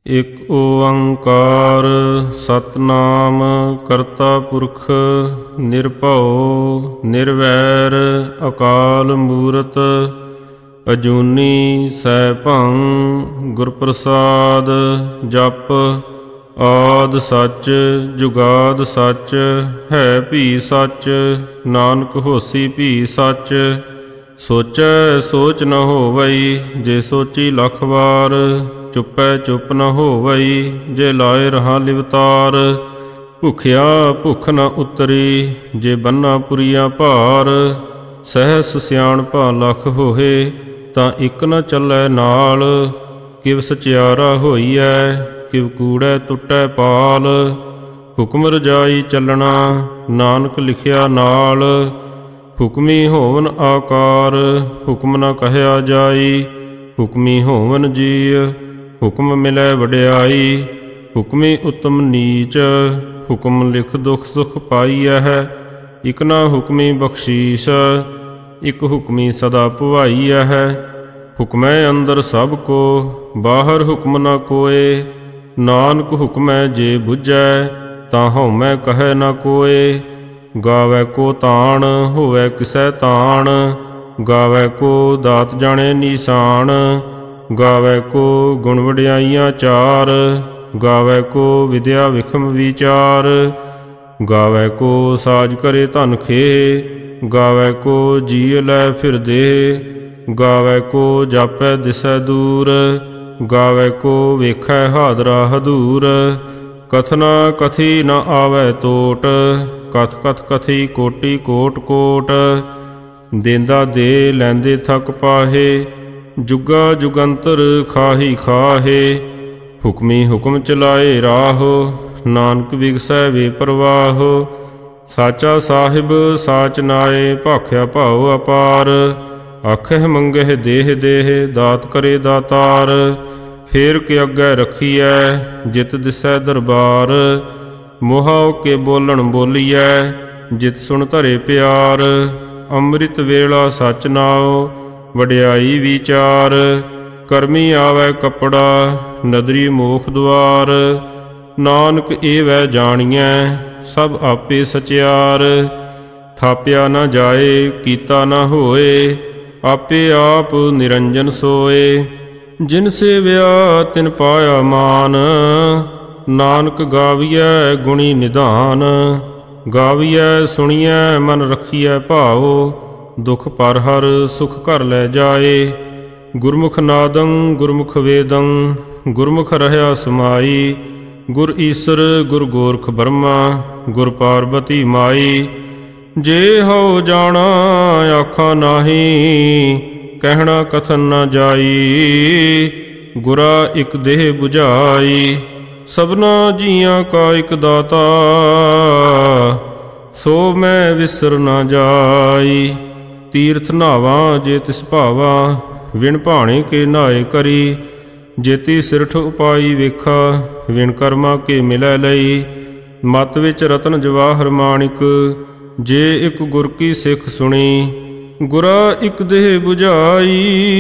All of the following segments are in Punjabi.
ਇਕ ਓੰਕਾਰ ਸਤਿਨਾਮ ਕਰਤਾ ਪੁਰਖ ਨਿਰਭਉ ਨਿਰਵੈਰ ਅਕਾਲ ਮੂਰਤ ਅਜੂਨੀ ਸੈਭੰ ਗੁਰ ਪ੍ਰਸਾਦ ਜਪ ਆਦਿ ਸੱਚ ਜੁਗਾਦ ਸੱਚ ਹੈ ਭੀ ਸੱਚ ਨਾਨਕ ਹੋਸੀ ਭੀ ਸੱਚ ਸੋਚੈ ਸੋਚ ਨ ਹੋਵਈ ਜੇ ਸੋਚੀ ਲੱਖ ਵਾਰ ਚੁੱਪੈ ਚੁੱਪ ਨ ਹੋਵਈ ਜੇ ਲਾਏ ਰਹਾ ਲਿਵਤਾਰ ਭੁਖਿਆ ਭੁੱਖ ਨ ਉਤਰੀ ਜੇ ਬੰਨਾ ਪੁਰੀਆ ਭਾਰ ਸਹਿਸ ਸਿਆਣਪਾ ਲੱਖ ਹੋਏ ਤਾਂ ਇੱਕ ਨ ਚੱਲੈ ਨਾਲ ਕਿਵ ਸਚਿਆਰਾ ਹੋਈਐ ਕਿਵ ਕੂੜੈ ਟੁੱਟੈ ਪਾਲ ਹੁਕਮ ਰਜਾਈ ਚੱਲਣਾ ਨਾਨਕ ਲਿਖਿਆ ਨਾਲ ਹੁਕਮੀ ਹੋਵਨ ਆਕਾਰ ਹੁਕਮ ਨ ਕਹਿਆ ਜਾਈ ਹੁਕਮੀ ਹੋਵਨ ਜੀਅ ਹੁਕਮ ਮਿਲੈ ਵਡਿਆਈ ਹੁਕਮੀ ਉਤਮ ਨੀਚ ਹੁਕਮ ਲਿਖ ਦੁਖ ਸੁਖ ਪਾਈਐ ਇਕ ਨਾ ਹੁਕਮੀ ਬਖਸ਼ੀਸ਼ ਇਕ ਹੁਕਮੀ ਸਦਾ ਭਵਾਈਐ ਹੁਕਮੈ ਅੰਦਰ ਸਭ ਕੋ ਬਾਹਰ ਹੁਕਮ ਨ ਕੋਏ ਨਾਨਕ ਹੁਕਮੈ ਜੇ ਬੁਝੈ ਤਾਂ ਹਉਮੈ ਕਹੈ ਨ ਕੋਏ ਗਾਵੈ ਕੋ ਤਾਣ ਹੋਵੈ ਕਿਸੈ ਤਾਣ ਗਾਵੈ ਕੋ ਦਾਤ ਜਾਣੇ ਨੀਸਾਨ ਗਾਵੈ ਕੋ ਗੁਣ ਵਡਿਆਈਆਂ ਚਾਰ ਗਾਵੈ ਕੋ ਵਿਦਿਆ ਵਿਖਮ ਵਿਚਾਰ ਗਾਵੈ ਕੋ ਸਾਜ ਕਰੇ ਧਨ ਖੇ ਗਾਵੈ ਕੋ ਜੀ ਲੈ ਫਿਰਦੇ ਗਾਵੈ ਕੋ ਜਾਪੈ ਦਿਸੈ ਦੂਰ ਗਾਵੈ ਕੋ ਵੇਖੈ ਹਾਦਰਾ ਹਦੂਰ ਕਥਨਾ ਕਥੀ ਨ ਆਵੈ ਟੋਟ ਕਥ ਕਥ ਕਥੀ ਕੋਟੀ ਕੋਟ ਕੋਟ ਦੇਂਦਾ ਦੇ ਲੈਂਦੇ ਥਕ ਪਾਹੇ ਜੁਗਾ ਜੁਗੰਤਰ ਖਾਹੀ ਖਾਹੇ ਹੁਕਮੀ ਹੁਕਮ ਚਲਾਏ ਰਾਹੋ ਨਾਨਕ ਵਿਗਸੈ ਵੇ ਪ੍ਰਵਾਹੋ ਸਾਚਾ ਸਾਹਿਬ ਸਾਚ ਨਾਏ ਭਾਖਿਆ ਭਾਉ ਅਪਾਰ ਆਖਹਿ ਮੰਗਹਿ ਦੇਹ ਦੇਹ ਦਾਤ ਕਰੇ ਦਾਤਾਰ ਫੇਰ ਕੇ ਅੱਗੇ ਰਖੀਐ ਜਿਤ ਦਿਸੈ ਦਰਬਾਰ ਮੋਹਾਉ ਕੇ ਬੋਲਣ ਬੋਲੀਐ ਜਿਤ ਸੁਣ ਧਰੇ ਪਿਆਰ ਅੰਮ੍ਰਿਤ ਵੇਲਾ ਸਚ ਨਾਉ ਵਡਿਆਈ ਵਿਚਾਰ ਕਰਮੀ ਆਵੈ ਕੱਪੜਾ ਨਦਰੀ ਮੋਖ ਦੁਆਰ ਨਾਨਕ ਏਵੈ ਜਾਣੀਐ ਸਭ ਆਪੇ ਸਚਿਆਰ ਥਾਪਿਆ ਨ ਜਾਏ ਕੀਤਾ ਨ ਹੋਏ ਆਪੇ ਆਪ ਨਿਰੰਜਨ ਸੋਏ ਜਿਨ ਸੇਵਿਆ ਤਿਨ ਪਾਇਆ ਮਾਨ ਨਾਨਕ ਗਾਵੀਐ ਗੁਣੀ ਨਿਧਾਨ ਗਾਵੀਐ ਸੁਣੀਐ ਮਨ ਰਖੀਐ ਭਾਉ ਦੁਖ ਪਰ ਹਰ ਸੁਖ ਘਰ ਲੈ ਜਾਏ ਗੁਰਮੁਖ ਨਾਦੰ ਗੁਰਮੁਖ ਵੇਦੰ ਗੁਰਮੁਖ ਰਹਿਆ ਸਮਾਈ ਗੁਰ ਈਸਰ ਗੁਰ ਗੋਰਖ ਬਰਮਾ ਗੁਰ ਪਾਰਬਤੀ ਮਾਈ ਜੇ ਹਉ ਜਾਣਾ ਆਖਾਂ ਨਾਹੀ ਕਹਿਣਾ ਕਥਨ ਨ ਜਾਈ ਗੁਰਾ ਇਕ ਦੇਹ 부ਝਾਈ ਸਭਨਾ ਜੀਆਂ ਕਾ ਇਕ ਦਾਤਾ ਸੋ ਮੈਂ ਵਿਸਰ ਨ ਜਾਈ ਤੀਰਥ ਨਾਵਾਂ ਜੇ ਤਿਸ ਭਾਵਾ ਵਿਣ ਭਾਣੇ ਕੇ ਨਾਏ ਕਰੀ ਜੇਤੀ ਸਿਰਠ ਉਪਾਈ ਵੇਖਾ ਵਿਣ ਕਰਮਾ ਕੇ ਮਿਲੈ ਲਈ ਮਤ ਵਿੱਚ ਰਤਨ ਜਵਾਹਰ ਮਾਣਿਕ ਜੇ ਇਕ ਗੁਰ ਕੀ ਸਿੱਖ ਸੁਣੀ ਗੁਰਾ ਇਕ ਦੇਹ 부ਝਾਈ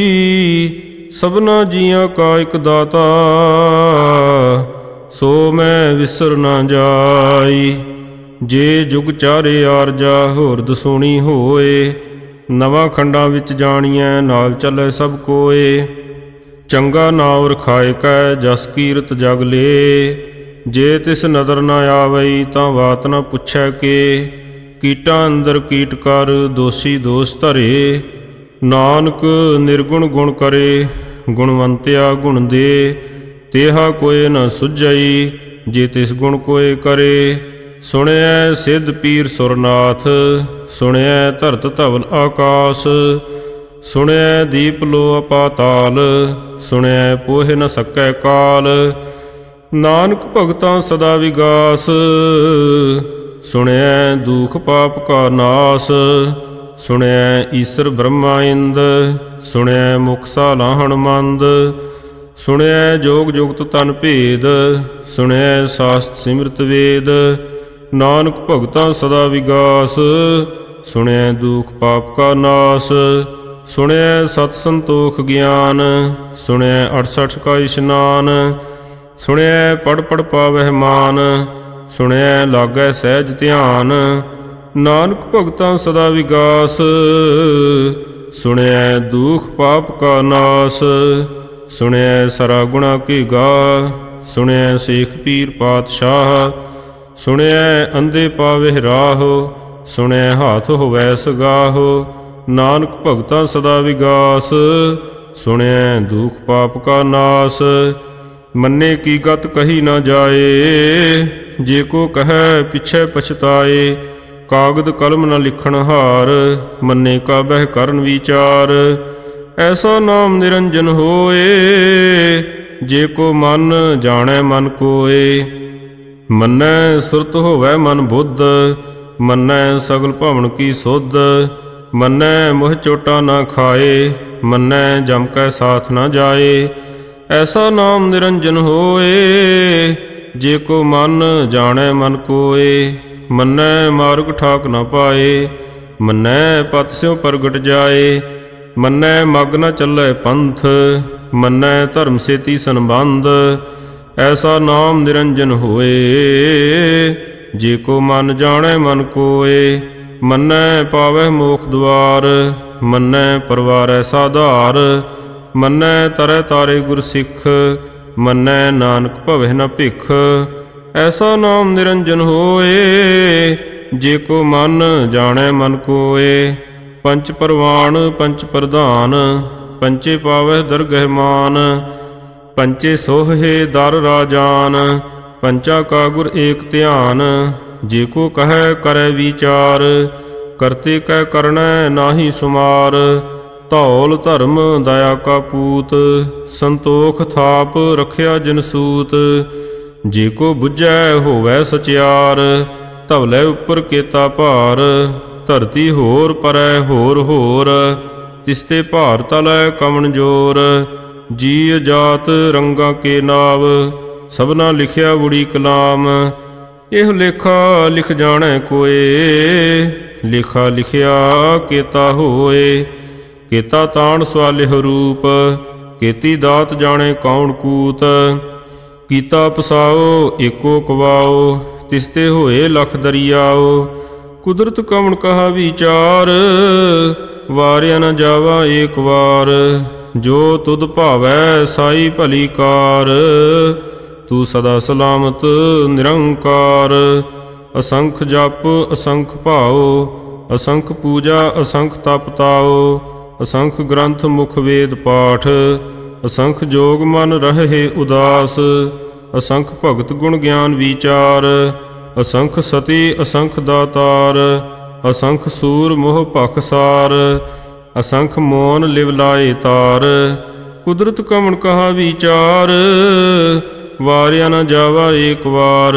ਸਭਨਾ ਜੀਆਂ ਕਾ ਇਕ ਦਾਤਾ ਸੋ ਮੈਂ ਵਿਸਰ ਨ ਜਾਈ ਜੇ ਜੁਗ ਚਾਰੇ ਆਰਜਾ ਹੋਰ ਦਸੂਣੀ ਹੋਏ ਨਵਾਂ ਖੰਡਾਂ ਵਿੱਚ ਜਾਣੀਐ ਨਾਲ ਚੱਲੇ ਸਭ ਕੋਏ ਚੰਗਾ ਨਾਉ ਰਖਾਇ ਕੈ ਜਸ ਕੀਰਤ ਜਗ ਲੇ ਜੇ ਤਿਸ ਨਦਰ ਨ ਆਵਈ ਤਾਂ ਬਾਤ ਨ ਪੁੱਛੈ ਕੇ ਕੀਟਾਂ ਅੰਦਰ ਕੀਟ ਕਰ ਦੋਸ਼ੀ ਦੋਸ਼ ਧਰੇ ਨਾਨਕ ਨਿਰਗੁਣ ਗੁਣ ਕਰੇ ਗੁਣਵੰਤਿਆ ਗੁਣ ਦੇ ਤੇਹਾ ਕੋਇ ਨ ਸੁਝਈ ਜੇ ਤਿਸ ਗੁਣ ਕੋਇ ਕਰੇ ਸੁਣਿਐ ਸਿੱਧ ਪੀਰ ਸੁਰਨਾਥ ਸੁਣਿਐ ਧਰਤ ਧਵਲ ਆਕਾਸ ਸੁਣਿਐ ਦੀਪ ਲੋ ਅਪਾਤਾਲ ਸੁਣਿਐ ਪੋਹਿ ਨ ਸਕੈ ਕਾਲ ਨਾਨਕ ਭਗਤਾਂ ਸਦਾ ਵਿਗਾਸ ਸੁਣਿਐ ਦੂਖ ਪਾਪ ਕਾ ਨਾਸ ਸੁਣਿਐ ਈਸਰ ਬ੍ਰਹਮਾ ਇੰਦ ਸੁਣਿਐ ਮੁਖ ਸਾਲਾਹਣ ਮੰਦ ਸੁਣਿਐ ਜੋਗ ਜੁਗਤ ਤਨ ਭੇਦ ਸੁਣਿਐ ਸਾਸਤ ਸਿਮਰਤ ਵੇਦ ਨਾਨਕ ਭਗਤਾਂ ਸਦਾ ਵਿਗਾਸ ਸੁਣਿਐ ਦੂਖ ਪਾਪ ਕਾ ਨਾਸ ਸੁਣਿਐ ਸਤ ਸੰਤੋਖ ਗਿਆਨ ਸੁਣਿਐ 68 ਕਾ ਇਸ਼ਨਾਨ ਸੁਣਿਐ ਪੜ ਪੜ ਪਾਵਹਿ ਮਾਨ, ਸੁਣਿਐ ਲਾਗੈ ਸਹਿਜ ਧਿਆਨ। ਨਾਨਕ ਭਗਤਾਂ ਸਦਾ ਵਿਗਾਸ, ਸੁਣਿਐ ਦੁਖ ਪਾਪ ਕਾ ਨਾਸ। ਸੁਣਿਐ ਸਰਾ ਗੁਣਾ ਕੀ ਗਾ, ਸੁਣਿਐ ਸੇਖ ਪੀਰ ਪਾਤਸ਼ਾਹ। ਸੁਣਿਐ ਅੰਧੇ ਪਾਵਹਿ ਰਾਹ, ਸੁਣਿਐ ਹਾਥ ਹੋਵੈ ਸਗਾਹ। ਨਾਨਕ ਭਗਤਾਂ ਸਦਾ ਵਿਗਾਸ, ਸੁਣਿਐ ਦੁਖ ਪਾਪ ਕਾ ਨਾਸ। ਮੰਨੇ ਕੀ ਗਤ ਕਹੀ ਨਾ ਜਾਏ, ਜੇ ਕੋ ਕਹੈ ਪਿਛੈ ਪਛਤਾਏ। ਕਾਗਦ ਕਲਮ ਨ ਲਿਖਣ ਹਾਰ, ਮੰਨੇ ਕਾ ਬਹਿ ਕਰਨ ਵਿਚਾਰ। ਐਸਾ ਨਾਮ ਨਿਰੰਜਨ ਹੋਏ, ਜੇ ਕੋ ਮਨ ਜਾਣੈ ਮਨ ਕੋਏ। ਮੰਨੈ ਸੁਰਤ ਹੋਵੈ ਮਨ ਬੁੱਧ, ਮੰਨੈ ਸਗਲ ਭਵਨ ਕੀ ਸੁਧ। ਮੰਨੈ ਮੋਹ ਚੋਟਾ ਨਾ ਖਾਏ, ਮੰਨੈ ਜਮ ਕੈ ਸਾਥ ਨਾ ਜਾਏ। ਐਸਾ ਨਾਮ ਨਿਰੰਜਨ ਹੋਏ, ਜੇ ਕੋ ਮਨ ਜਾਣੈ ਮਨ ਕੋਏ। ਮੰਨੈ ਮਾਰਗ ਠਾਕ ਨਾ ਪਾਏ, ਮੰਨੈ ਪਤ ਸਿਉ ਪ੍ਰਗਟ ਜਾਏ। ਮੰਨੈ ਮਗ ਨ ਚੱਲੈ ਪੰਥ, ਮੰਨੈ ਧਰਮ ਸੇਤੀ ਸੰਬੰਧ। ਐਸਾ ਨਾਮ ਨਿਰੰਜਨ ਹੋਏ, ਜੇ ਕੋ ਮਨ ਜਾਣੈ ਮਨ ਕੋਏ। ਮੰਨੈ ਪਾਵਹਿ ਮੋਖ ਦੁਆਰ, ਮੰਨੈ ਪਰਵਾਰੈ ਸਾਧਾਰ। ਮੰਨੈ ਤਰੈ ਤਾਰੇ ਗੁਰ ਸਿੱਖ, ਮੰਨੈ ਨਾਨਕ ਭਵਹਿ ਨ ਭਿਖ। ਐਸਾ ਨਾਮ ਨਿਰੰਜਨ ਹੋਏ, ਜੇ ਕੋ ਮਨ ਜਾਣੈ ਮਨ ਕੋਏ। ਪੰਚ ਪਰਵਾਣ ਪੰਚ ਪ੍ਰਧਾਨ, ਪੰਚੇ ਪਾਵਹਿ ਦਰਗਹਿ ਮਾਨ। ਪੰਚੇ ਸੋਹੇ ਦਰ ਰਾਜਾਨ, ਪੰਚਾ ਕਾ ਗੁਰ ਏਕ ਧਿਆਨ। ਜੇ ਕੋ ਕਹੈ ਕਰੈ ਵਿਚਾਰ, ਕਰਤੇ ਕੈ ਕਰਣੈ ਨਾਹੀ ਸੁਮਾਰ। ਧੌਲ ਧਰਮ ਦਇਆ ਕਾ ਪੂਤ, ਸੰਤੋਖ ਥਾਪ ਰਖਿਆ ਜਿਨ ਸੂਤ। ਜੇ ਕੋ ਬੁੱਝੈ ਹੋਵੈ ਸਚਿਆਰ, ਧਵਲੇ ਉੱਪਰ ਕੇਤਾ ਭਾਰ। ਧਰਤੀ ਹੋਰ ਪਰੈ ਹੋਰ ਹੋਰ, ਤਿਸਤੇ ਭਾਰ ਤਲੈ ਕਮਨ ਜੋਰ। ਜੀ ਜਾਤ ਰੰਗਾ ਕੇ ਨਾਵ, ਸਭਨਾ ਲਿਖਿਆ ਬੁੜੀ ਕਲਾਮ। ਇਹ ਲੇਖਾ ਲਿਖ ਜਾਣੈ ਕੋਏ, ਲੇਖਾ ਲਿਖਿਆ ਕੇਤਾ ਹੋਏ। ਕੇਤਾ ਤਾਣ ਸਵਾਲਿਹ ਰੂਪ, ਕੇਤੀ ਦਾਤ ਜਾਣੇ ਕੌਣ ਕੂਤ। ਕੀਤਾ ਪਸਾਓ ਏਕੋ ਕਵਾਓ, ਤਿਸਤੇ ਹੋਏ ਲਖ ਦਰਿਆਓ। ਕੁਦਰਤ ਕਵਣ ਕਹਾ ਵਿਚਾਰ, ਵਾਰਿਆ ਨ ਜਾਵਾ ਏਕ ਵਾਰ। ਜੋ ਤੁਧ ਭਾਵੈ ਸਾਈ ਭਲੀ ਕਾਰ, ਤੂੰ ਸਦਾ ਸਲਾਮਤ ਨਿਰੰਕਾਰ। ਅਸੰਖ ਜਪ ਅਸੰਖ ਭਾਉ, ਅਸੰਖ ਪੂਜਾ ਅਸੰਖ ਤਪ ਤਾਉ। ਅਸੰਖ ਗ੍ਰੰਥ ਮੁਖ ਵੇਦ ਪਾਠ, ਅਸੰਖ ਜੋਗ ਮਨ ਰਹੇ ਉਦਾਸ। ਅਸੰਖ ਭਗਤ ਗੁਣ ਗਿਆਨ ਵਿਚਾਰ, ਅਸੰਖ ਸਤੀ ਅਸੰਖ ਦਾਤਾਰ। ਅਸੰਖ ਸੂਰ ਮੋਹ ਭਖਸਾਰ, ਅਸੰਖ ਮੋਨ ਲਿਵ ਲਾਏ ਤਾਰ। ਕੁਦਰਤ ਕਵਣ ਕਹਾ ਵਿਚਾਰ, ਵਾਰਿਆ ਨ ਜਾਵਾ ਏਕ ਵਾਰ।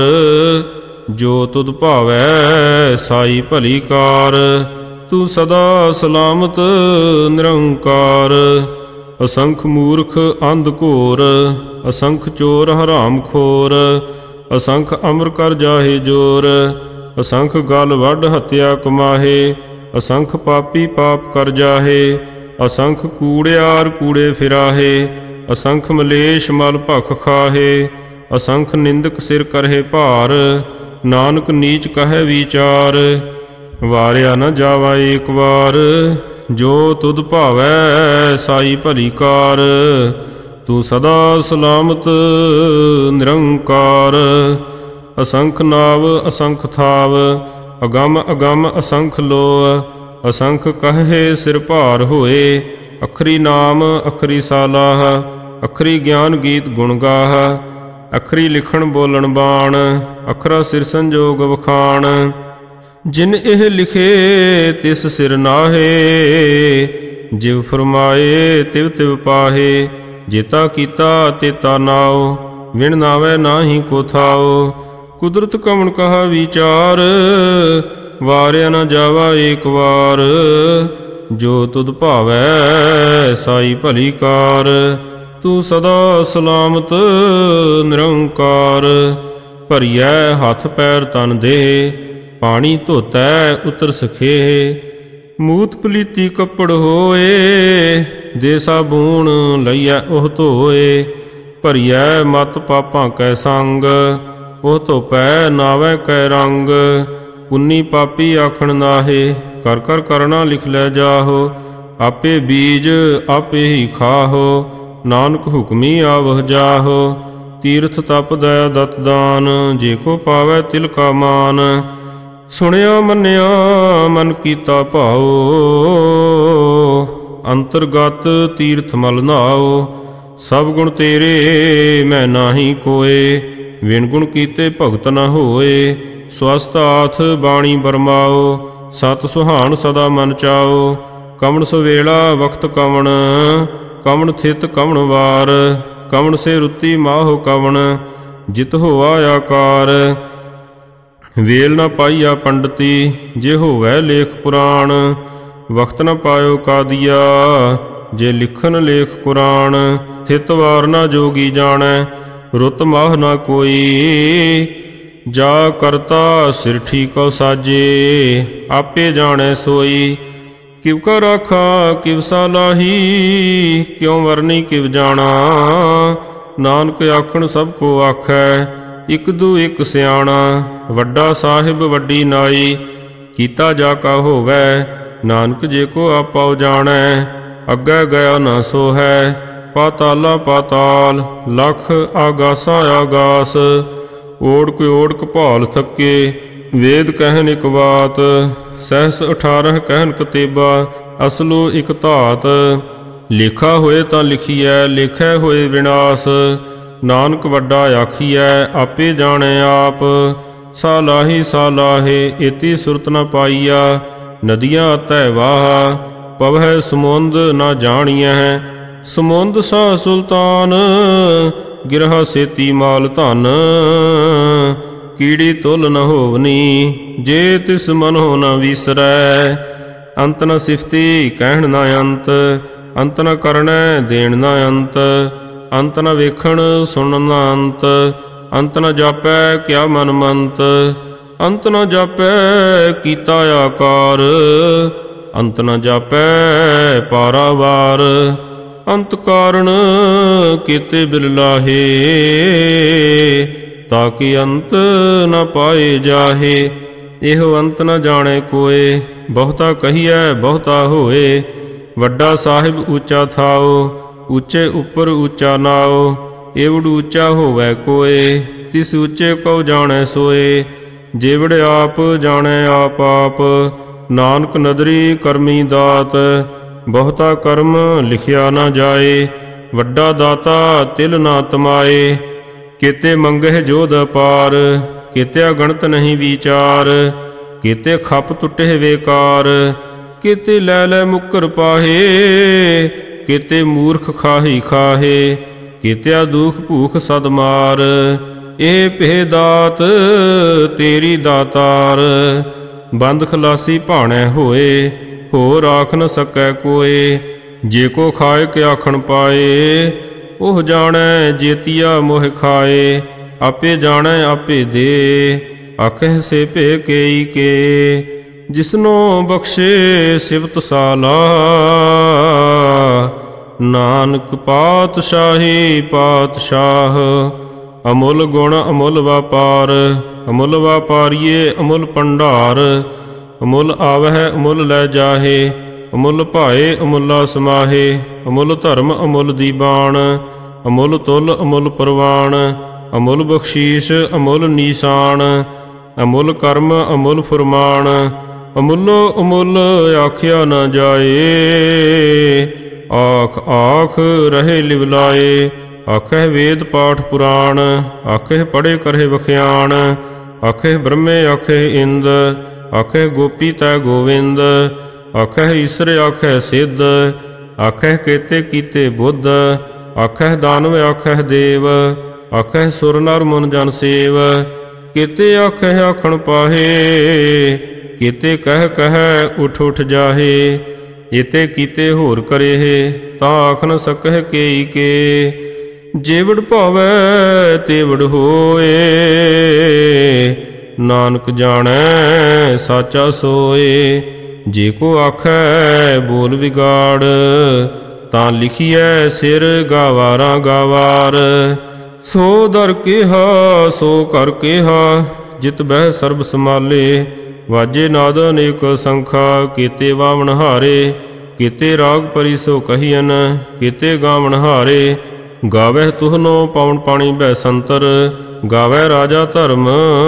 ਜੋ ਤੁਧ ਭਾਵੈ ਸਾਈ ਭਲੀ ਕਾਰ, ਤੂੰ ਸਦਾ ਸਲਾਮਤ ਨਿਰੰਕਾਰ। ਅਸੰਖ ਮੂਰਖ ਅੰਧ ਘੋਰ, ਅਸੰਖ ਚੋਰ ਹਰਾਮ ਖੋਰ। ਅਸੰਖ ਅਮਰ ਕਰ ਜਾਹੇ ਜੋਰ, ਅਸੰਖ ਗਲ ਵੱਢ ਹੱਤਿਆ ਕਮਾਹੇ। ਅਸੰਖ ਪਾਪੀ ਪਾਪ ਕਰ ਜਾਹੇ, ਅਸੰਖ ਕੂੜਿਆਰ ਕੂੜੇ ਫਿਰਾਹੇ। ਅਸੰਖ ਮਲੇਸ਼ ਮਲ ਭਖ ਖਾਹੇ, ਅਸੰਖ ਨਿੰਦਕ ਸਿਰ ਕਰਹਿ ਭਾਰ। ਨਾਨਕ ਨੀਚ ਕਹੈ ਵਿਚਾਰ, ਵਾਰਿਆ ਨ ਜਾਵਾ ਏਕ ਵਾਰ। ਜੋ ਤੁਧ ਭਾਵੈ ਸਾਈ ਭਲੀ ਕਾਰ, ਤੂੰ ਸਦਾ ਸਲਾਮਤ ਨਿਰੰਕਾਰ। ਅਸੰਖ ਨਾਵ ਅਸੰਖ ਥਾਵ, ਅਗੰਮ ਅਗੰਮ ਅਸੰਖ ਲੋਅ। ਅਸੰਖ ਕਹੇ ਸਿਰ ਭਾਰ ਹੋਏ, ਅਖਰੀ ਨਾਮ ਅਖਰੀ ਸਾਲਾਹ। ਅਖਰੀ ਗਿਆਨ ਗੀਤ ਗੁਣ ਗਾਹ, ਅਖਰੀ ਲਿਖਣ ਬੋਲਣ ਬਾਣ। ਅਖਰਾ ਸਿਰ ਸੰਜੋਗ ਵਖਾਣ, ਜਿਨ ਇਹ ਲਿਖੇ ਤਿਸ ਸਿਰ ਨਾਹੇ। ਜਿਵ ਫਰਮਾਏ ਤਿਵ ਤਿਵ ਪਾਹੇ, ਜੇਤਾ ਕੀਤਾ ਤੇਤਾ ਨਾਉ। ਵਿਣ ਨਾਵੈ ਨਾਹੀ ਕੋ ਥਾਉ, ਕੁਦਰਤ ਕਵਣ ਕਹਾ ਵਿਚਾਰ। ਵਾਰਿਆ ਨ ਜਾਵਾ ਏਕ ਵਾਰ, ਜੋ ਤੁਧ ਭਾਵੈ ਸਾਈ ਭਲੀ ਕਾਰ। ਤੂੰ ਸਦਾ ਸਲਾਮਤ ਨਿਰੰਕਾਰ। ਭਰੀਐ ਹੱਥ ਪੈਰ ਤਨ ਦੇ, ਪਾਣੀ ਧੋਤੈ ਉਤਰ ਸਖੇ। ਮੂਤ ਪਲੀਤੀ ਕੱਪੜ ਹੋਏ, ਦੇ ਸਾਬੂਣ ਲਈਐ ਉਹ ਧੋਏ। ਭਰੀਐ ਮਤ ਪਾਪਾਂ ਕੈ ਸੰਗ, ਉਹ ਧੋਪੈ ਨਾਵੈ ਕੈ ਰੰਗ। ਪੁੰਨੀ ਪਾਪੀ ਆਖਣ ਨਾਹੇ, ਕਰ ਕਰ ਕਰਨਾ ਲਿਖ ਲੈ ਜਾਹੋ। ਆਪੇ ਬੀਜ ਆਪੇ ਹੀ ਖਾਹੋ, ਨਾਨਕ ਹੁਕਮੀ ਆਵਹ ਜਾਹੋ। ਤੀਰਥ ਤਪ ਦਇਆ ਦਤ ਦਾਨ, ਜੇ ਕੋ ਪਾਵੈ ਤਿਲ ਕਾ ਮਾਨ। ਸੁਣਿਆ ਮੰਨਿਆ ਮਨ ਕੀਤਾ ਭਾਉ, ਅੰਤਰਗਤ ਤੀਰਥ ਮਲ ਨਾਉ। ਸਭ ਗੁਣ ਤੇਰੇ ਮੈਂ ਨਾਹੀ ਕੋਏ, ਵਿਣ ਗੁਣ ਕੀਤੇ ਭਗਤ ਨ ਹੋਏ। ਸਵਸਤ ਆਥ ਬਾਣੀ ਬਰਮਾਓ, ਸਤ ਸੁਹਾਣ ਸਦਾ ਮਨ ਚਾਓ। ਕਵਣ ਸਵੇਲਾ ਵਖਤ ਕਵਣ, ਕਵਣ ਥਿਤ ਕਵਣ ਵਾਰ। ਕਵਣ ਸੇ ਰੁੱਤੀ ਮਾਹੋ ਕਵਣ, ਜਿਤ ਹੋਆ ਆਕਾਰ। ਵੇਲ ਨ ਪਾਈਆ ਪੰਡਤੀ, ਜੇ ਹੋਵੈ ਲੇਖ ਪੁਰਾਣ। ਵਖਤ ਨ ਪਾਇਓ ਕਾਦੀਆ, ਜੇ ਲਿਖਨ ਲੇਖ ਕੁਰਾਨ। ਥਿਤ ਵਾਰ ਨ ਜੋਗੀ ਜਾਣੈ, ਰੁੱਤ ਮਾਹ ਨ ਕੋਈ। ਜਾ ਕਰਤਾ ਸਿਰ ਠੀਕੋ ਸਾਜੇ, ਆਪੇ ਜਾਣੈ ਸੋਈ। ਕਿਵ ਕਾ ਰਾਖਾ ਕਿਵ ਸਾਲਾਹੀ, ਕਿਉ ਵਰਨੀ ਕਿਵ ਜਾਣਾ। ਨਾਨਕ ਆਖਣ ਸਭ ਕੋ ਆਖੈ, ਇਕ ਦੂ ਇਕ ਸਿਆਣਾ। ਵੱਡਾ ਸਾਹਿਬ ਵੱਡੀ ਨਾਈ, ਕੀਤਾ ਜਾ ਕਾ ਹੋਵੈ। ਨਾਨਕ ਜੇ ਕੋ ਆਪਾਉ ਜਾਣੈ, ਅੱਗੇ ਗਿਆ ਨਾ ਸੋ ਹੈ। ਪਾਤਾਲਾ ਪਾਤਾਲ, ਲਖ ਆਗਾਸਾ ਆਗਾਸ। ਓੜਕ ਓੜਕ ਭਾਲ ਥੱਕੇ, ਵੇਦ ਕਹਿਨ ਇਕ ਬਾਤ। ਸਹਿਸ 18 ਕਹਿਨ ਕਤੇਬਾ, ਅਸਲੋ ਇਕ ਧਾਤ। ਲੇਖਾ ਹੋਏ ਤਾਂ ਲਿਖੀਐ, ਲੇਖੈ ਹੋਏ ਵਿਨਾਸ਼। ਨਾਨਕ ਵੱਡਾ ਆਖੀਐ, ਆਪੇ ਜਾਣੈ ਆਪ। ਸਾਲਾਹੀ ਸਾਲਾਹੇ, ਏਤੀ ਸੁਰਤ ਨ ਪਾਈਆ। ਨਦੀਆਂ ਅਤੈ ਵਾਹ, ਪਵਹਿ ਸਮੁੰਦ ਨ ਜਾਣੀਐ। ਸਮੁੰਦ ਸਾ ਸੁਲਤਾਨ, ਗਿਰਹਾ ਸੇਤੀ ਮਾਲ ਧਨ। ਕੀੜੀ ਤੁਲ ਨ ਹੋਵਨੀ, ਜੇ ਤਿਸ ਮਨੋ ਨ ਵੀਸਰੈ। ਅੰਤ ਨ ਸਿਫਤੀ ਕਹਿਣ ਨ ਅੰਤ, ਅੰਤ ਨ ਕਰਣੈ ਦੇਣ ਨ ਅੰਤ। ਅੰਤ ਨ ਵੇਖਣ ਸੁਣਨ ਨ ਅੰਤ, ਅੰਤ ਨ ਜਾਪੈ ਕਿਆ ਮਨ ਮੰਤ। ਅੰਤ ਨ ਜਾਪੈ ਕੀਤਾ ਆਕਾਰ, ਅੰਤ ਨ ਜਾਪੈ ਪਾਰਾਵਾਰ। ਅੰਤ ਕਾਰਣ ਕੀਤੇ ਬਿਲ ਲਾਹੇ, ਤਾਕਿ ਅੰਤ ਨ ਪਾਏ ਜਾਹੇ। ਇਹੋ ਅੰਤ ਨ ਜਾਣੈ ਕੋਏ, ਬਹੁਤਾ ਕਹੀਐ ਬਹੁਤਾ ਹੋਏ। ਵੱਡਾ ਸਾਹਿਬ ਉੱਚਾ ਥਾਓ, ਉੱਚੇ ਉੱਪਰ ਉੱਚਾ ਨਾਓ। ਏਵੜ ਉੱਚਾ ਹੋਵੈ ਕੋਏ, ਤਿਸ ਉੱਚੇ ਕਉ ਜਾਣੈ ਸੋਏ। ਜੇਵੜ ਆਪ ਜਾਣੈ ਆਪ ਆਪ, ਨਾਨਕ ਨਦਰੀ ਕਰਮੀ ਦਾਤ। ਬਹੁਤਾ ਕਰਮ ਲਿਖਿਆ ਨਾ ਜਾਏ, ਵੱਡਾ ਦਾਤਾ ਤਿਲ ਨਾ ਤਮਾਏ। ਕੀਤੇ ਮੰਗਹਿ ਜੋਧ ਅਪਾਰ, ਕੀਤੇ ਗਣਤ ਨਹੀਂ ਵਿਚਾਰ। ਕੀਤੇ ਖਪ ਟੁੱਟੇ ਵੇਕਾਰ, ਕੀਤੇ ਲੈ ਲੈ ਮੁੱਕਰ ਪਾਹੇ। ਕੀਤੇ ਮੂਰਖ ਖਾਹੀ ਖਾਹੇ, ਕੀਤਿਆ ਦੁਖ ਭੂਖ ਸਦ ਮਾਰ। ਇਹ ਭੇ ਦਾਤ ਤੇਰੀ ਦਾਤਾਰ, ਬੰਦ ਖਲਾਸੀ ਭਾਣੈ ਹੋਏ। ਹੋ ਰਾਖ ਨ ਸਕੈ ਕੋਏ, ਜੇ ਕੋ ਖਾਏ ਕਿ ਆਖਣ ਪਾਏ। ਉਹ ਜਾਣੈ ਜੇਤੀਆ ਮੋਹ ਖਾਏ, ਆਪੇ ਜਾਣੈ ਆਪੇ ਦੇ। ਆਖਹਿ ਸੇ ਭੇ ਕੇਈ ਕੇ, ਜਿਸਨੋ ਬਖਸ਼ੇ ਸਿਵਤ ਸਾਲਾ। ਨਾਨਕ ਪਾਤਸ਼ਾਹੀ ਪਾਤਸ਼ਾਹ, ਅਮੁੱਲ ਗੁਣ ਅਮੁੱਲ ਵਾਪਾਰ। ਅਮੁੱਲ ਵਾਪਾਰੀਏ ਅਮੁੱਲ ਭੰਡਾਰ, ਅਮੁੱਲ ਆਵਹਿ ਅਮੁੱਲ ਲੈ ਜਾਹੇ। ਅਮੁੱਲ ਭਾਏ ਅਮੁੱਲਾ ਸਮਾਹੇ, ਅਮੁੱਲ ਧਰਮ ਅਮੁੱਲ ਦੀਬਾਨ। ਅਮੁੱਲ ਤੁਲ ਅਮੁੱਲ ਪ੍ਰਵਾਨ, ਅਮੁੱਲ ਬਖਸ਼ੀਸ਼ ਅਮੁੱਲ ਨੀਸਾਨ। ਅਮੁੱਲ ਕਰਮ ਅਮੁੱਲ ਫੁਰਮਾਨ, ਅਮੁੱਲੋ ਅਮੁੱਲ ਆਖਿਆ ਨਾ ਜਾਏ। ਆਖ ਆਖ ਰਹੇ ਲਿਵਲਾਏ, ਆਖਹਿ ਵੇਦ ਪਾਠ ਪੁਰਾਣ। ਆਖਹਿ ਪੜ੍ਹੇ ਕਰਹਿ ਵਖਿਆਣ, ਆਖਹਿ ਬ੍ਰਹਮੇ ਆਖਹਿ ਇੰਦ। ਆਖਹਿ ਗੋਪੀ ਤੈ ਗੋਵਿੰਦ, ਆਖਹਿ ਈਸਰ ਆਖਹਿ ਸਿੱਧ। ਆਖਹਿ ਕੇਤੇ ਕੀਤੇ ਬੁੱਧ, ਆਖਹਿ ਦਾਨਵ ਆਖਹਿ ਦੇਵ। ਆਖਹਿ ਸੁਰ ਨਰ ਮਨ ਜਨ ਸੇਵ, ਕੀਤੇ ਆਖਹਿ ਆਖਣ ਪਾਹੇ। ਕੀਤੇ ਕਹਿ ਕਹਿ ਉਠ ਉਠ ਜਾਹੇ, ਇਤੇ ਕੀਤੇ ਹੋਰ ਕਰੇਹੇ। ਤਾਂ ਆਖ ਨ ਸਕਹਿ ਕੇਈ ਕੇ, ਜੇਵੜ ਭਾਵੈ ਤੇਵੜ ਹੋਏ। ਨਾਨਕ ਜਾਣੈ ਸਾਚਾ ਸੋਏ, ਜੇ ਕੋ ਆਖੈ ਬੋਲ ਵਿਗਾੜ। ਤਾਂ ਲਿਖੀਐ ਸਿਰ ਗਾਵਾਰਾਂ ਗਾਵਾਰ। ਸੋ ਦਰ ਕਿਹਾ ਸੋ ਕਰ ਕਿਹਾ, ਜਿਤ ਬਹਿ ਸਰਬ ਸਮਾਲੇ। ਵਾਜੇ ਨਾਦ ਅਨੇਕ ਸੰਖਾ, ਕੀਤੇ ਵਾਵਣ ਹਾਰੇ। ਕੀਤੇ ਰਾਗ ਪਰੀ ਸੋ ਕਹੀਐਨ, ਕੀਤੇ ਗਾਵਣ ਹਾਰੇ। ਗਾਵਹਿ ਤੁਹਨੋ ਪਵਨ ਪਾਣੀ ਬਹਿ ਸੰਤਰ, ਗਾਵਹਿ ਰਾਜਾ ਧਰਮ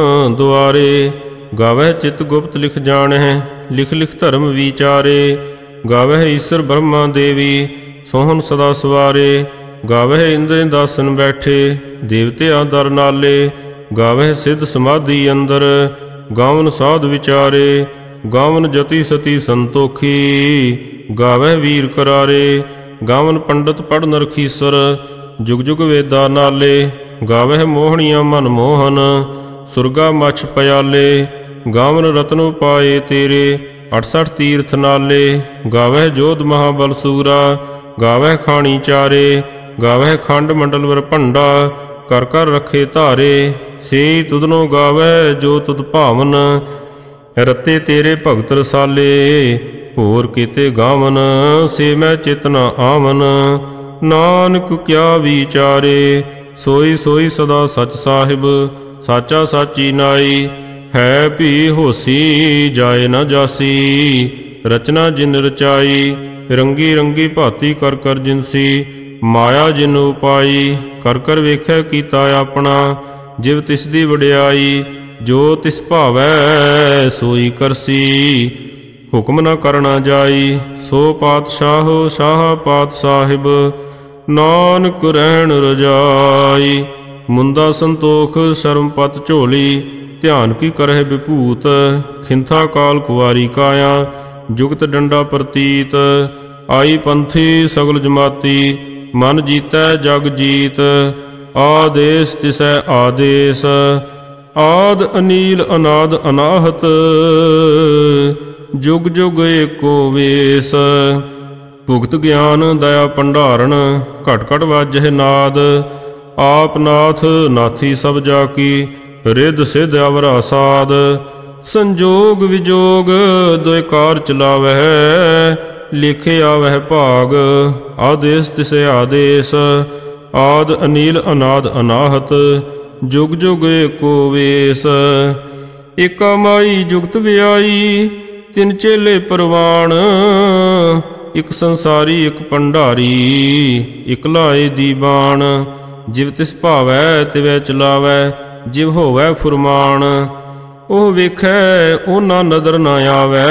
ਦੁਆਰੇ। ਗਾਵਹਿ ਚਿਤ ਗੁਪਤ ਲਿਖ ਜਾਣਹਿ, ਲਿਖ ਲਿਖ ਧਰਮ ਵਿਚਾਰੇ। ਗਾਵਹਿ ਈਸ਼ਰ ਬ੍ਰਹਮਾ ਦੇਵੀ, ਸੋਹਣ ਸਦਾ ਸਵਾਰੇ। ਗਾਵਹਿ ਇੰਦ੍ਰ ਦਾਸਨ ਬੈਠੇ, ਦੇਵਤਿਆਂ ਦਰ ਨਾਲੇ। ਗਾਵਹਿ ਸਿੱਧ ਸਮਾਧੀ ਅੰਦਰ, ਗਾਵਨ ਸਾਧ ਵਿਚਾਰੇ। ਗਾਵਨ ਜਤੀ ਸਤੀ ਸੰਤੋਖੀ, ਗਾਵਹਿ ਵੀਰ ਕਰਾਰੇ। ਗਾਵਨ ਪੰਡਤ ਪੜ੍ਹ ਨਰਖੀਸਰ, ਜੁਗ ਜੁਗ ਵੇਦਾ ਨਾਲੇ। ਗਾਵਹਿ ਮੋਹਣੀਆਂ ਮਨ ਮੋਹਨ, ਸੁਰਗਾ ਮਛ ਪਿਆਲੇ। ਗਾਵਨ ਰਤਨ ਪਾਏ ਤੇਰੇ, 68 ਤੀਰਥ ਨਾਲੇ। ਗਾਵਹਿ ਜੋਧ ਮਹਾਬਲ ਸੂਰਾ, ਗਾਵਹਿ ਖਾਣੀ ਚਾਰੇ। ਗਾਵਹਿ ਖੰਡ ਮੰਡਲ ਵਰ ਭੰਡਾ, ਕਰ ਕਰ ਰੱਖੇ ਧਾਰੇ। ਸੇ ਤੁਧਨੋ ਗਾਵੈ ਜੋ ਤੁਧ ਭਾਵਨ, ਰਤੇ ਤੇਰੇ ਭਗਤ ਰਸਾਲੇ। ਹੋਰ ਕੀਤੇ ਗਾਵਨ, ਸੇ ਮੈਂ ਚਿਤ ਨ ਆਵਨ। ਨਾਨਕ ਕਿਆ ਵਿਚਾਰੇ, ਸੋਈ ਸੋਈ ਸਦਾ ਸਚ ਸਾਹਿਬ। ਸਾਚਾ ਸਾਚੀ ਨਾਈ, ਹੈ ਭੀ ਹੋਸੀ ਜਾਏ ਨ ਜਾਸੀ। ਰਚਨਾ ਜਿਨ ਰਚਾਈ, ਰੰਗੀ ਰੰਗੀ ਭਾਤੀ ਕਰ ਕਰ ਜਿਨਸੀ। ਮਾਇਆ ਜਿਨ ਉਪਾਈ, ਕਰ ਕਰ ਵੇਖੈ ਕੀਤਾ ਆਪਣਾ। ਜਿਵ ਤਿਸ ਦੀ ਵਡਿਆਈ, ਜੋ ਤਿਸ ਭਾਵੈ ਸੋਈ ਕਰਸੀ। ਹੁਕਮ ਨ ਕਰਨਾ ਜਾਈ, ਸੋ ਪਾਤਸ਼ਾਹ ਸ਼ਾਹ ਪਾਤ ਸਾਹਿਬ। ਨਾਨਕ ਰਹਿਣ ਰਜਾਈ, ਮੁੰਦਾ ਸੰਤੋਖ ਸ਼ਰਮ ਪਤ ਝੋਲੀ। ਧਿਆਨ ਕੀ ਕਰਹਿ ਵਿਭੂਤ, ਖਿੰਥਾ ਕਾਲ ਕੁਵਾਰੀ ਕਾਇਆ। ਜੁਗਤ ਡੰਡਾ ਪ੍ਰਤੀਤ, ਆਈ ਪੰਥੀ ਸਗਲ ਜਮਾਤੀ। ਮਨ ਜੀਤੈ ਜਗ ਜੀਤ, ਆਦੇਸ ਤਿਸੈ ਆਦੇਸ। ਆਦ ਅਨੀਲ ਅਨਾਦ ਅਨਾਹਤ, ਜੁਗ ਜੁਗ ਏਕੋ ਵੇਸ। ਭੁਗਤ ਗਿਆਨ ਦਇਆ ਭੰਡਾਰਨ, ਘਟ ਘਟ ਵਾਜਹਿ ਨਾਦ। ਆਪ ਨਾਥ ਨਾਥੀ ਸਭ ਜਾ ਕੀ, ਰਿੱਧ ਸਿੱਧ ਅਵਰਾ ਸਾਧ। ਸੰਜੋਗ ਵਿਜੋਗ ਦੋਇ ਕਾਰ ਚਲਾਵਹਿ, ਲਿਖੇ ਆਵਹਿ ਭਾਗ। ਆਦੇਸ ਤਿਸੈ ਆਦੇਸ, ਆਦ ਅਨੀਲ ਅਨਾਦ ਅਨਾਹਤ। ਜੁਗ ਜੁਗ ਏਕੋ ਵੇਸ। ਏਕਾ ਮਾਈ ਜੁਗਤ ਵਿਆਈ, ਤਿਨ ਚੇਲੇ ਪ੍ਰਵਾਣ। ਇਕ ਸੰਸਾਰੀ ਇਕ ਭੰਡਾਰੀ, ਇਕ ਲਾਏ ਦੀਵਾਨ। ਜਿਵ ਤਿਸ ਭਾਵੈ ਤਿਵੈ ਚਲਾਵੈ, ਜਿਵ ਹੋਵੈ ਫੁਰਮਾਨ। ਉਹ ਵੇਖੈ ਉਹਨਾਂ ਨਦਰ ਨ ਆਵੈ,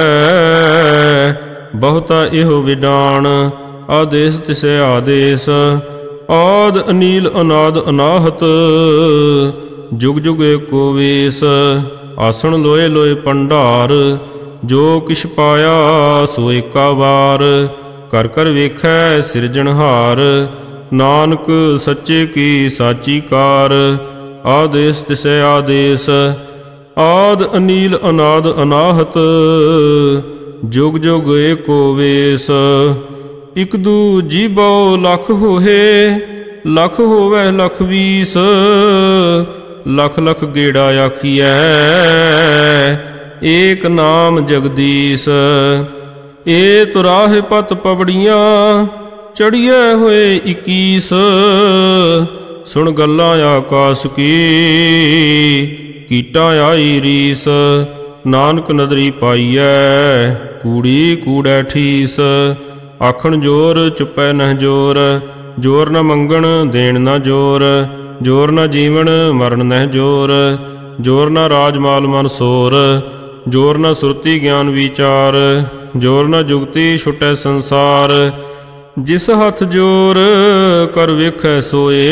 ਬਹੁਤਾ ਇਹੋ ਵਿਡਾਣ। ਆਦੇਸ ਤਿਸੈ ਆਦੇਸ, ਆਦ ਅਨੀਲ ਅਨਾਦ ਅਨਾਹਤ। ਜੁਗ ਜੁਗ ਏਕੋ ਵੇਸ। ਆਸਣ ਲੋਏ ਲੋਏ ਭੰਡਾਰ, ਜੋ ਕਿਛ ਪਾਇਆ ਸੋ ਏਕਾ ਵਾਰ। ਕਰ ਕਰ ਵੇਖੈ ਸਿਰਜਣਹਾਰ, ਨਾਨਕ ਸੱਚੇ ਕੀ ਸਾਚੀ ਕਾਰ। ਆਦੇਸ ਤਿਸੈ ਆਦੇਸ, ਆਦ ਅਨੀਲ ਅਨਾਦ ਅਨਾਹਤ। ਜੁਗ ਜੁਗ ਏਕੋ ਵੇਸ। ਇਕ ਦੂ ਜੀਬੋ ਲੱਖ ਹੋਏ, ਲੱਖ ਹੋਵੈ ਲੱਖ ਵੀਸ। ਲੱਖ ਲੱਖ ਗੇੜਾ ਆਖੀਐ, ਏਕ ਨਾਮ ਜਗਦੀਸ਼। ਏ ਤੁਰਾਹੇ ਪਤ ਪਵੜੀਆਂ, ਚੜੀਐ ਹੋਏ 21। ਸੁਣ ਗੱਲਾਂ ਆਕਾਸ ਕੀ, ਕੀਟਾ ਆਈ ਰੀਸ। ਨਾਨਕ ਨਦਰੀ ਪਾਈਐ, ਕੂੜੀ ਕੂੜੈ ਠੀਸ। ਆਖਣ ਜੋਰ ਚੁੱਪੈ ਨਹਿ ਜੋਰ, ਜੋਰ ਨ ਮੰਗਣ ਦੇਣ ਨ ਜੋਰ। ਜੋਰ ਨ ਜੀਵਨ ਮਰਨ ਨਹਿ ਜੋਰ, ਜੋਰ ਨ ਰਾਜ ਮਾਲ ਮਨ ਸੋਰ। ਜੋਰ ਨ ਸੁਰਤੀ ਗਿਆਨ ਵਿਚਾਰ, ਜੋਰ ਨ ਜੁਗਤੀ ਛੁਟੈ ਸੰਸਾਰ। ਜਿਸ ਹੱਥ ਜੋਰ ਕਰ ਵੇਖੈ ਸੋਏ,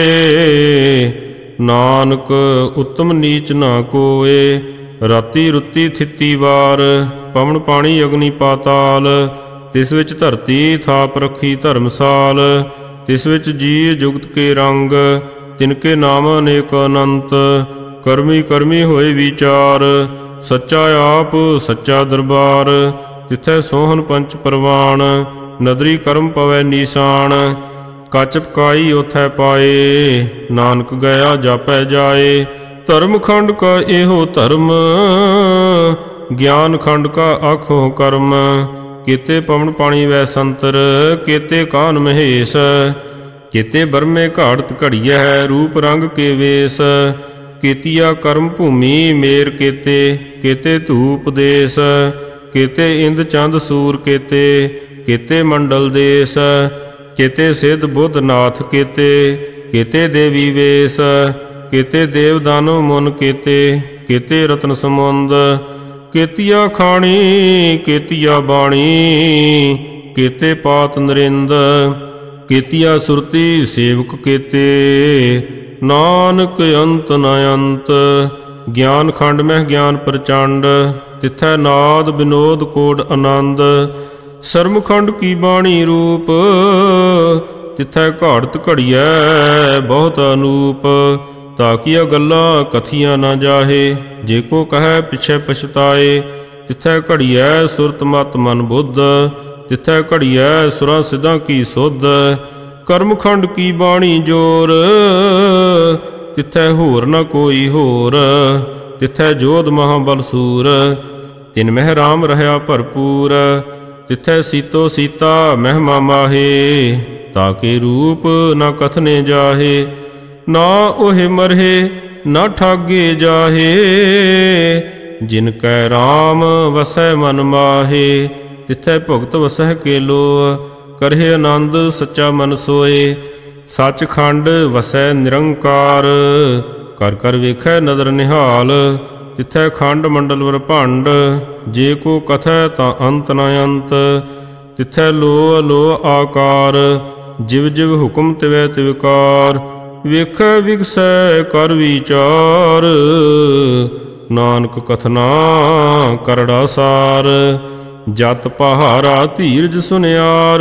ਨਾਨਕ ਉੱਤਮ ਨੀਚ ਨਾ ਕੋਏ। ਰਾਤੀ ਰੁੱਤੀ ਥਿੱਤੀ ਵਾਰ, ਪਵਨ ਪਾਣੀ ਅਗਨੀ ਪਾਤਾਲ। ਤਿਸ ਵਿੱਚ ਧਰਤੀ ਥਾਪ ਰੱਖੀ ਧਰਮਸਾਲ। ਤਿਸ ਵਿੱਚ ਜੀ ਜੁਗਤ ਕੇ ਰੰਗ, ਤਿਨਕੇ ਨਾਮ ਅਨੇਕ ਅਨੰਤ। ਕਰਮੀ ਕਰਮੀ ਹੋਏ ਵਿਚਾਰ, ਸੱਚਾ ਆਪ ਸੱਚਾ ਦਰਬਾਰ। ਤਿਥੈ ਸੋਹਣ ਪੰਚ ਪ੍ਰਵਾਨ, ਨਦਰੀ ਕਰਮ ਪਵੈ ਨੀਸਾਨ। ਕੱਚ ਪਕਾਈ ਉਥੈ ਪਾਏ, ਨਾਨਕ ਗਿਆ ਜਾਪੈ ਜਾਏ। ਧਰਮ ਖੰਡ ਕਾ ਇਹੋ ਧਰਮ, ਗਿਆਨ ਖੰਡ ਕਾ ਆਖੋ ਕਰਮ। ਕੀਤੇ ਪਵਨ ਪਾਣੀ ਵੈ ਸੰਤਰ, ਕੀਤੇ ਕਾਨ ਮਹੇਸ਼, ਕੀਤੇ ਬਰਮੇ ਘਾੜਤ ਘੜੀਐ, ਰੂਪ ਰੰਗ ਕੇ ਵੇਸ, ਕੀਤੀਆ ਕਰਮ ਭੂਮੀ ਮੇਰ ਕੀਤੇ, ਕੀਤੇ ਧੂਪ ਦੇਸ, ਕੀਤੇ ਇੰਦ ਚੰਦ ਸੂਰ ਕੀਤੇ, ਕੀਤੇ ਮੰਡਲ ਦੇਸ, ਕੀਤੇ ਸਿੱਧ ਬੁੱਧ ਨਾਥ ਕੀਤੇ, ਕੀਤੇ ਦੇਵੀ ਵੇਸ, ਕੀਤੇ ਦੇਵ ਦਾਨਵ ਮੁਨ ਕੀਤੇ, ਕੀਤੇ ਰਤਨ ਸਮੁੰਦ, ਕੀਤੀਆ ਖਾਣੀ ਕੀਤੀਆ ਬਾਣੀ, ਕੀਤੇ ਪਾਤ ਨਰਿੰਦ, ਕੀਤੀਆ ਸੁਰਤੀ ਸੇਵਕ ਕੀਤੇ, ਨਾਨਕ ਅੰਤ ਨ ਅੰਤ। ਗਿਆਨ ਖੰਡ ਮਹਿ ਗਿਆਨ ਪ੍ਰਚੰਡ, ਤਿਥੈ ਨਾਦ ਬਿਨੋਦ ਕੋਡ ਆਨੰਦ, ਸਰਮਖੰਡ ਕੀ ਬਾਣੀ ਰੂਪ, ਤਿਥੈ ਘਾੜਤ ਘੜੀਐ ਬਹੁਤ ਅਨੂਪ, ਤਾਕੀਆ ਗੱਲਾਂ ਕਥੀਆਂ ਨਾ ਜਾਹੇ, ਜੇ ਕੋ ਕਹੈ ਪਿਛੈ ਪਛਤਾਏ, ਤਿਥੈ ਘੜੀਐ ਸੁਰਤ ਮਤ ਮਨ ਬੁੱਧ, ਤਿਥੈ ਘੜੀਐ ਸੁਰਾਂ ਸਿਧਾਂ ਕੀ ਸੁਧ, ਕਰਮਖੰਡ ਕੀ ਬਾਣੀ ਜੋਰ, ਤਿਥੈ ਹੋਰ ਨ ਕੋਈ ਹੋਰ, ਤਿਥੈ ਜੋਧ ਮਹਾਬਲ ਸੂਰ, ਤਿਨ ਮਹਿ ਰਾਮ ਰਹਾ ਭਰਪੂਰ, ਤਿਥੈ ਸੀਤੋ ਸੀਤਾ ਮਹਿਮਾ ਮਾਹੇ, ਤਾਕੇ ਰੂਪ ਨ ਕਥਨੇ ਜਾਹੇ, ਨਾ ਉਹੇ ਮਰਹੇ ਨਾ ਠਾਗੇ ਜਾਹੇ, ਜਿਨ ਕੈ ਰਾਮ ਵਸੈ ਮਨ ਮਾਹੇ, ਤਿਥੈ ਭੁਗਤ ਵਸਹਿ ਕੇਲੋ, ਕਰਹਿ ਆਨੰਦ ਸੱਚਾ ਮਨ ਸੋਏ, ਸੱਚਖੰਡ ਵਸੈ ਨਿਰੰਕਾਰ, ਕਰ ਕਰ ਵੇਖੈ ਨਦਰ ਨਿਹਾਲ, ਤਿਥੈ ਖੰਡ ਮੰਡਲ ਬ੍ਰਹਮੰਡ, ਜੇ ਕੋ ਕਥੈ ਤਾਂ ਅੰਤ ਨ ਅੰਤ, ਤਿਥੈ ਲੋ ਅਲੋ ਆਕਾਰ, ਜਿਵ ਜਿਵ ਹੁਕਮ ਤਿਵੈ ਤਿਵਕਾਰ, ਵੇਖੈ ਵਿਗਸੈ ਕਰ ਵਿਚਾਰ, ਨਾਨਕ ਕਥਨਾ ਕਰੜਾ ਸਾਰ, ਜਤ ਪਹਾਰਾ ਧੀਰਜ ਸੁਨਿਆਰ,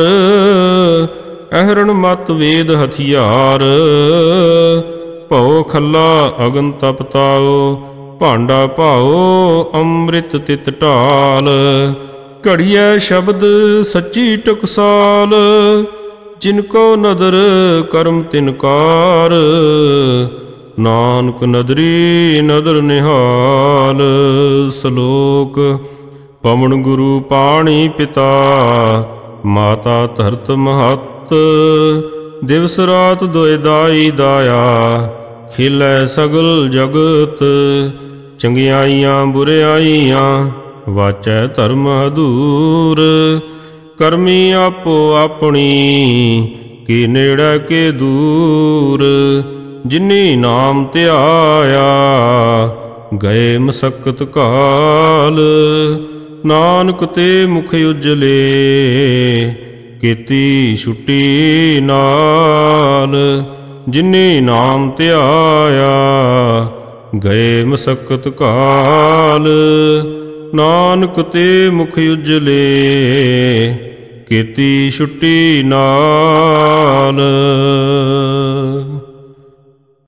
ਅਹਰਣ ਮਤ ਵੇਦ ਹਥਿਆਰ, ਭਉ ਖੱਲਾ ਅਗਨ ਤਪਤਾਓ, ਭਾਂਡਾ ਭਾਓ ਅੰਮ੍ਰਿਤ ਤਿਤ ਢਾਲ, ਘੜੀਐ ਸ਼ਬਦ ਸੱਚੀ ਟਕਸਾਲ, ਜਿਨ ਕੋ ਨਦਰ ਕਰਮ ਤਿਨਕਾਰ, ਨਾਨਕ ਨਦਰੀ ਨਦਰ ਨਿਹਾਲ। ਸ਼ਲੋਕ। ਪਵਨ ਗੁਰੂ ਪਾਣੀ ਪਿਤਾ, ਮਾਤਾ ਧਰਤ ਮਹੱਤ, ਦਿਵਸ ਰਾਤ ਦੁਇ ਦਾਈ ਦਾਇਆ, ਖਿਲੈ ਸਗਲ ਜਗਤ, ਚੰਗਿਆਈਆਂ ਬੁਰਿਆਈਆਂ, ਵਾਚੈ ਧਰਮ ਹਦੂਰ, ਕਰਮੀ ਆਪੋ ਆਪਣੀ, ਕੀ ਨੇੜੇ ਕੇ ਦੂਰ, ਜਿਨੀ ਨਾਮ ਧਿਆਇਆ, ਗਏ ਮਸਕਤ ਕਾਲ, ਨਾਨਕ ਤੇ ਮੁਖ ਉਜਲੇ, ਕੀਤੀ ਛੁੱਟੀ ਨਾਲ, ਜਿਨੀ ਨਾਮ ਧਿਆਇਆ, ਗਏ ਮਸਕਤ ਕਾਲ, ਨਾਨਕ ਤੇ ਮੁਖ ਉਜਲੇ, ਕੀਤੀ ਛੁੱਟੀ ਨਾਲ।